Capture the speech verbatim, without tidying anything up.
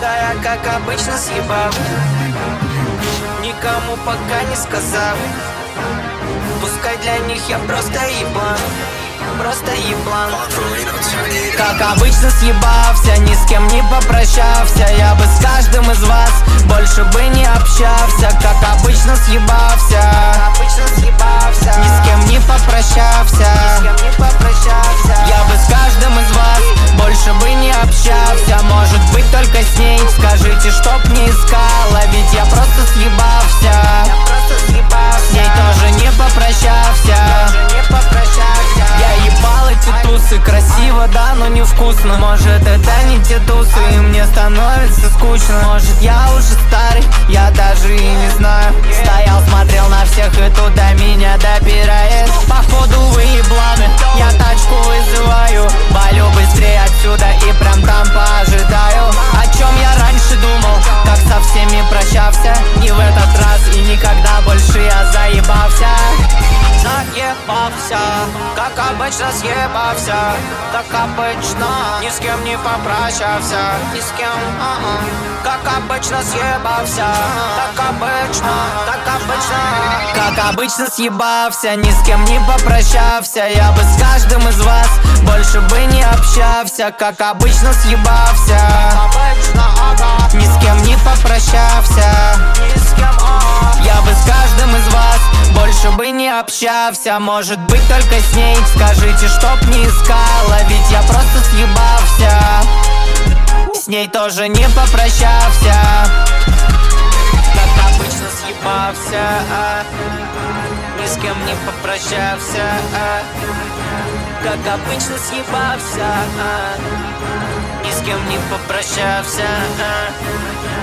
Да я как обычно съебал, никому пока не сказал. Пускай для них я просто еблан, просто еблан. Как обычно съебался, ни с кем не попрощался. Я бы с каждым из вас больше бы не общался. Как обычно съебался, обычно съебался, ни с кем не попрощался, ни с кем не попрощался. Я бы с каждым из вас больше бы не общался. Может быть только с ней, скажите, чтоб не искала. Ведь я просто съебался, я просто съебался. С ней тоже не попрощался, тоже не попрощался. Я ебал эти тусы, красиво, да, но невкусно. Может это не те тусы, и мне становится скучно. Может я уже старый, я даже и не знаю. Стоял, смотрел на всех, и тут до меня допирает. Походу вы ебланы, я тачку вызываю. Валю быстрее отсюда и прям там поожидаю. О чем я раньше думал, как со всеми прощался. Не в этот раз и никогда больше я заебался. Заебался, как обычно съебался, как обычно, ни с кем не попрощался, ни с кем, а-а. Как обычно съебался, как обычно, как обычно. Как обычно съебался, ни с кем не попрощался. Я бы с каждым из вас больше бы не общался. Как обычно съебался, обычно, ага. Ни с кем не попрощался, ни с кем, ага. Я бы с каждым из вас больше бы не общался. Может быть только с ней, скажите, чтоб не искала. Ведь я просто съебался, с ней тоже не попрощался. Как обычно съебался, а? Ни с кем не попрощался, а? Как обычно съебался, а? Ни с кем не попрощался, а?